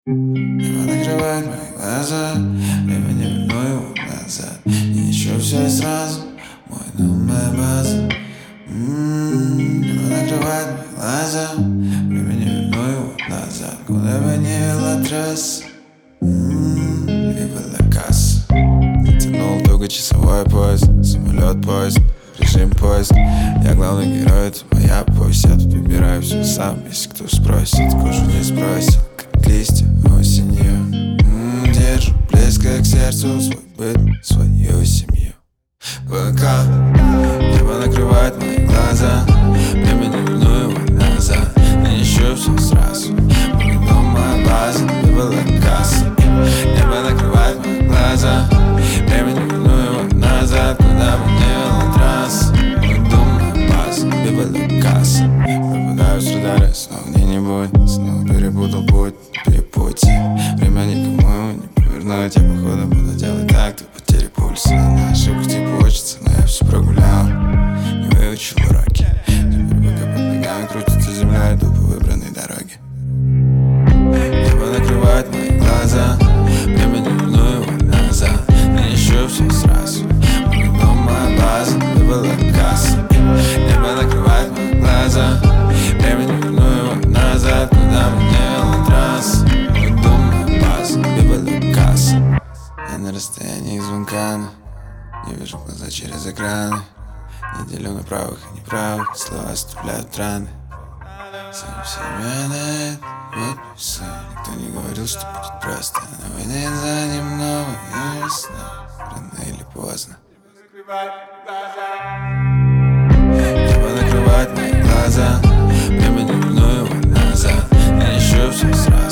Небо накрывает мои глаза, время не верну его назад. И еще все сразу, мой дом, моя база. Небо накрывает мои глаза, время не верну его назад. Куда бы ни вела трасса, либо Лакас. Натянул долгочасовой поезд, самолет поезд, режим поиск. Я главный герой, это моя повесть. Я тут выбираю все сам, если кто спросит, кожу не сбросил, как листья осенью. Держу близко к сердцу свой быт, свою семью. Пока небо накрывает мои глаза, время не верну его назад. Я ищу все сразу, мой дом, моя база, либо Лакас. Небо накрывает мои глаза, время не верну его назад. Куда бы ни вела трасса, мой дом, моя база, либо Лакас. Пропадаю с радара, снова мне не будет. Снова перепутал путь, перепутье. Время никому его не повернуть. Я походу буду делать так, до потери пульса. На ошибку типа хочется, но я все прогулял, не выучил уроки. Теперь пока под ногами крутится земля, иду по выбранной дороге. Небо накрывает мои глаза, время не верну его назад. Я ищу все сразу, мой дом, моя база, либо Лакас. Небо накрывает мои глаза, время не верну его назад. Куда бы ни вела трасса, мой дом, моя база, либо Лакас. Я на расстоянии звонка, но не вижу глаза через экраны. Не делю на правых и неправых, слова оставляют раны. Сам себя подписал. Никто не говорил, что будет просто. На войне за ним новая весна, рано или поздно. Небо накрывает мои глаза, время не верну его назад. Я ищу все сразу.